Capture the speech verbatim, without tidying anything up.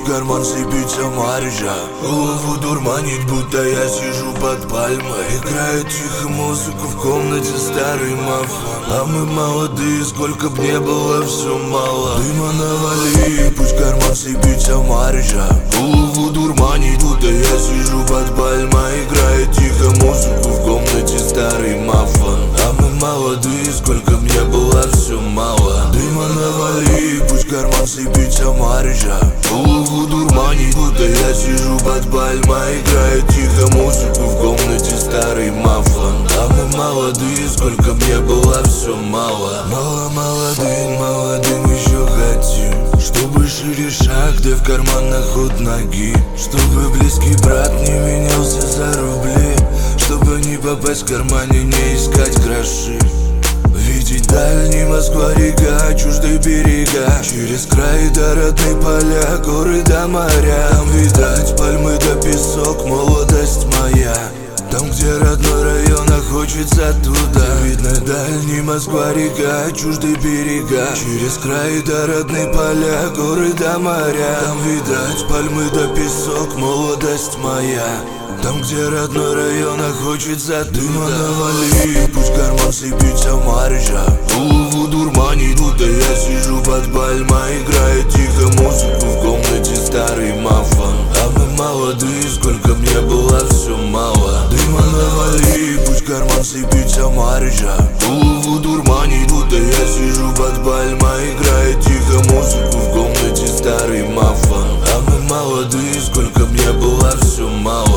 пусть карман сыпется маржа. Голову дурманит, будто я сижу под пальмой. Играет тихо музыку в комнате старый мафон. А мы молодые, сколько б не было, все мало. Дыма навали, пусть карман сыпется маржа. Голову дурманит, будто я сижу под пальмой. Играет тихо музыку в комнате старый мафон. А мы молодые, сколько б не было, все мало. Дыма навали, пусть карман сыпется маржа. Голову дурманит, будто я сижу под пальмой. Играет тихо музыку в комнате старый мафон. А мы молодые, сколько б не было, все мало. Мало молодым, молодым еще хотим, чтобы шире шаг, да в карманах ход ноги. Чтобы близкий брат не менялся за рубли. Чтобы не попасть в кармане, не искать гроши. Видеть дальний Москва, река, чуждые берега. Через край до родные поля, горы до моря. Там видать пальмы да песок, молодость моя. Там, где родной район, а хочется туда. Видно дальний Москва, река, чуждые берега. Через край до родные поля, горы до моря. Там видать пальмы да песок, молодость моя. Там, где родной район, а хочется дыма навали, пусть карман сыпется маржа. Голову дурманит, будто я сижу под пальмой. Играет тихо музыку в комнате старый мафон. А мы молодые, сколько мне было, все мало. Дыма навали, пусть карман сыпется маржа. Голову дурманит, будто я сижу под пальмой. Играет тихо музыку в комнате старый мафон. А мы молодые, сколько мне было, все мало.